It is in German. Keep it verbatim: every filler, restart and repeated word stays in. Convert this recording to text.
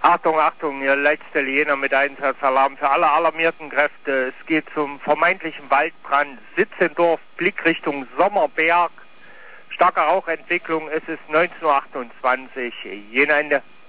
Achtung, Achtung, ihr letzte Jena mit Einsatzalarm für alle alarmierten Kräfte. Es geht zum vermeintlichen Waldbrand. Sitzendorf, Blick Richtung Sommerberg. Starke Rauchentwicklung, es ist neunzehn Uhr achtundzwanzig. Jena Ende.